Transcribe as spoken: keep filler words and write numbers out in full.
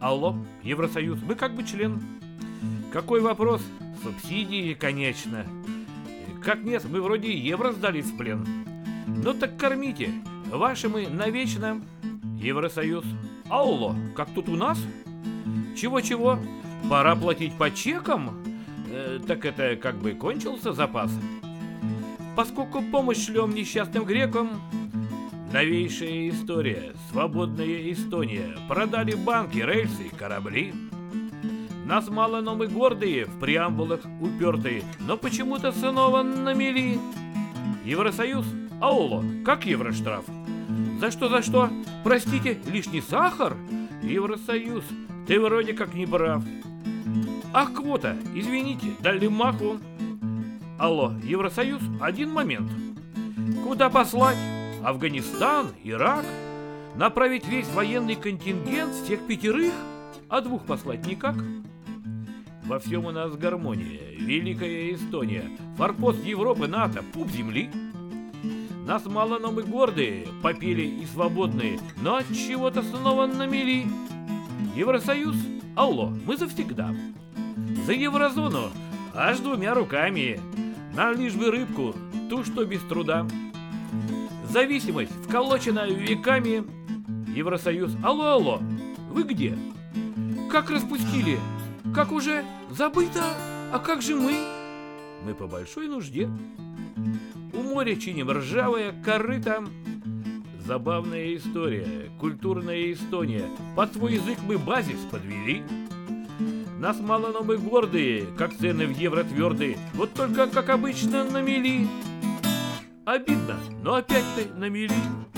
Алло, Евросоюз, мы как бы член. Какой вопрос? Субсидии, конечно. Как нет, мы вроде евро сдались в плен. Ну так кормите, ваши мы навечно. Евросоюз. Алло, как тут у нас? Чего-чего? Пора платить по чекам? Э, так это как бы кончился запас. Поскольку помощь шлем несчастным грекам. Новейшая история, свободная Эстония. Продали банки, рельсы, корабли. Нас мало, но мы гордые, в преамбулах упертые, но почему-то снова на мели. Евросоюз? Алло, как евроштраф? За что, за что? Простите, лишний сахар? Евросоюз, ты вроде как не прав. Ах, квота, извините, дали маху. Алло, Евросоюз, один момент. Куда послать? Афганистан, Ирак? Направить весь военный контингент с тех пятерых? А двух послать никак? Во всем у нас гармония, Великая Эстония, форпост Европы, НАТО, пуп земли. Нас мало, но мы гордые, попели и свободные, но от чего-то снова на мели. Евросоюз? Алло, мы завсегда. За еврозону аж двумя руками. Нам лишь бы рыбку, ту, что без труда. Зависимость вколочена веками. Евросоюз. Алло, алло, вы где? Как распустили? Как уже забыто? А как же мы? Мы по большой нужде. У моря чиним ржавое корыто. Забавная история, культурная Эстония. Под свой язык мы базис подвели. Нас мало, но мы гордые, как цены в евро твердые. Вот только, как обычно, на мели. Обидно, но опять-то на мели.